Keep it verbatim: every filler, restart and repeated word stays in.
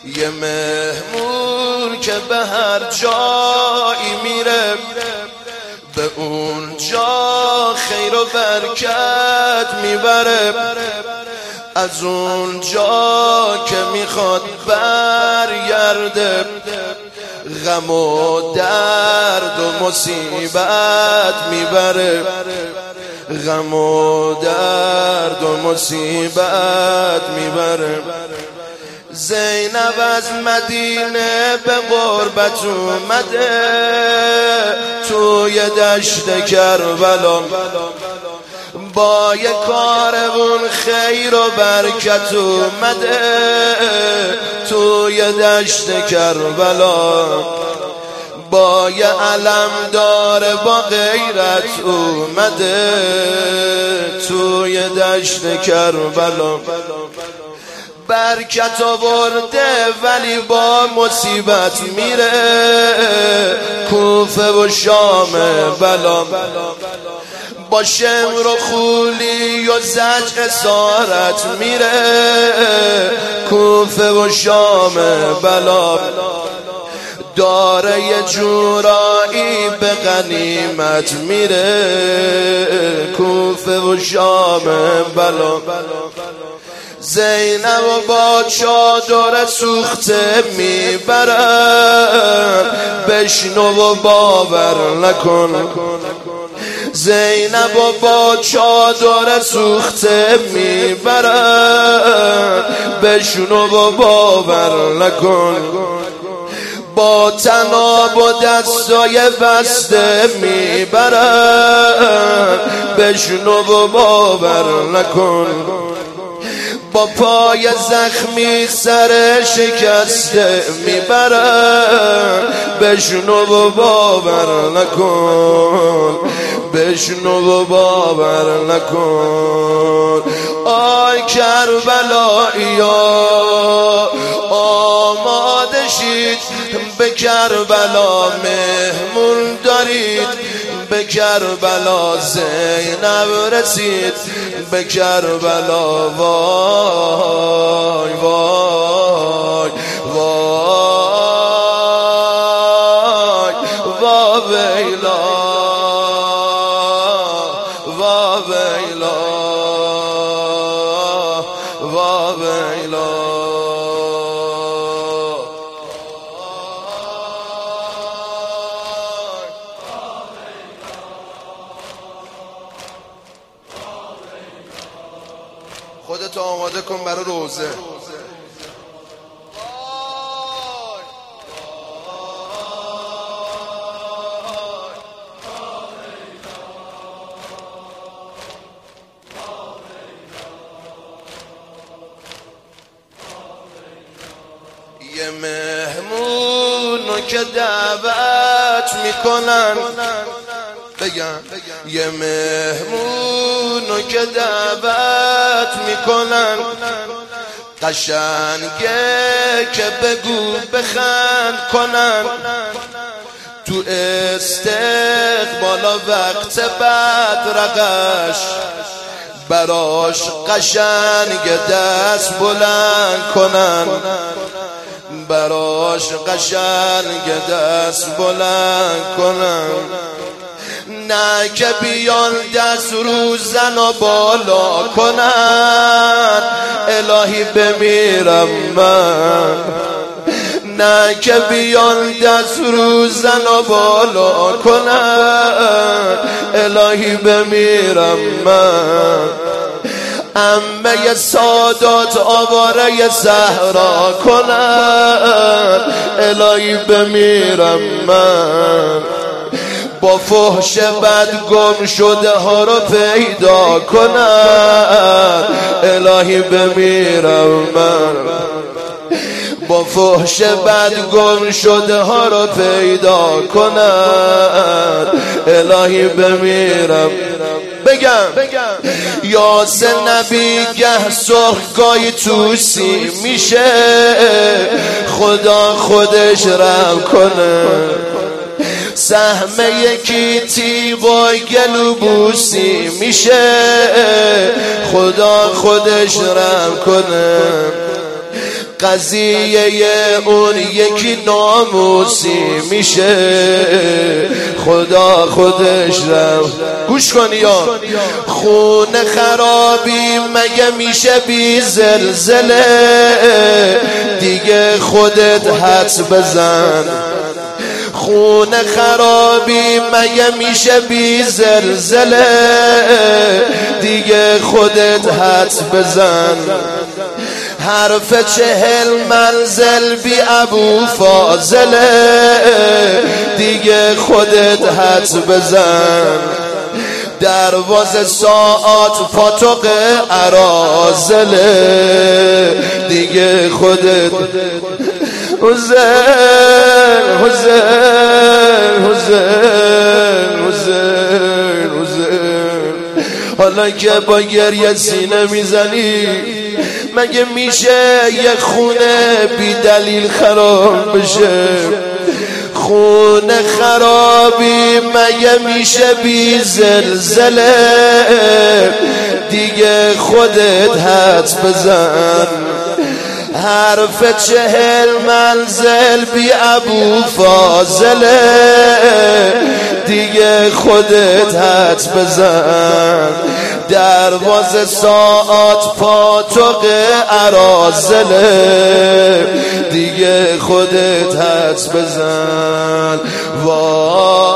یه مهمون که به هر جایی میره به اون جا خیر و برکت میبره، از اون جا که میخواد برگرده غم و درد و مصیبت میبره، غم و درد و مصیبت میبره. زینب از مدینه به غربت اومده، توی دشت کربلا با یه کاروون خیر و برکت اومده، توی دشت کربلا با یه علم داره با غیرت اومده، توی دشت کربلا برکت آورده ولی با مصیبت میره، کوفه و شام بلا با شمر و خولی و زج اسارت میره، کوفه و شام بلا داره یه جورایی به غنیمت میره، کوفه و شام بلا. زینب و با چادر سوخته میبرن، بشنو و باور نکن. زینب و با چادر سوخته میبرن، بشنو و باور نکن. با تناب و دستای بسته میبرن، بشنو و باور نکن. با پای زخمی سر شکسته میبرن، بشنو و باور نکن، بشنو و باور نکن. آی کربلایی‌ها آماده شید، به کربلا مهمون دارید، به کربلا زینب رسید، به کربلا وای وای وای وا ویلا وا ویلا وا ویلا. خودتو آماده کن برای روزه. یه مهمونو که دعوت میکنن، بگم یه مهمونو که دعوت میکنن، قشنگه که بگو بخند کنن. تو استقبالا وقت بدرقش براش قشنگ دست بلند کنن، براش قشنگ دست بلند کنن. نه که بیان دست رو زن و بالا کنن، الهی بمیرم من. نه که بیان دست رو زن و بالا کنن، الهی بمیرم من. عمه سادات آواره صحرا کنن، الهی بمیرم من. با فحش بد گم شده ها رو پیدا کنن، الهی بمیرم من. با فحش بد گم شده ها رو پیدا کنن، الهی بمیرم. بگم یاسه نبی گه سرخگاهی توسی میشه، خدا خودش رحم کنه. سهم یکی تیغای گلو بوسی میشه، خدا خودش رحم کنه. قضیه اون یکی ناموسی میشه خدا خودش رفت. گوش کن یا خونه خرابی مگه میشه بی زلزله دیگه خودت حدس بزن. خونه خرابی مگه میشه بی زلزله دیگه خودت حدس بزن. حرف چهل منزل بی ابو فاضله دیگه خودت حدس بزن. دروازه ساعت پاتوق ارازله دیگه خودت حسین حسین حسین حسین حسین. حالا که با گریه سینه میزنی مگه میشه یک خونه بی دلیل خراب بشه؟ خونه خرابی مگه میشه بی زلزله دیگه خودت حدس بزن. حرف چهل منزل بی ابو فاضله دیگه خودت حدس بزن. دروازه ساعت پاتوق ارازله دیگه خودت حدس بزن. وای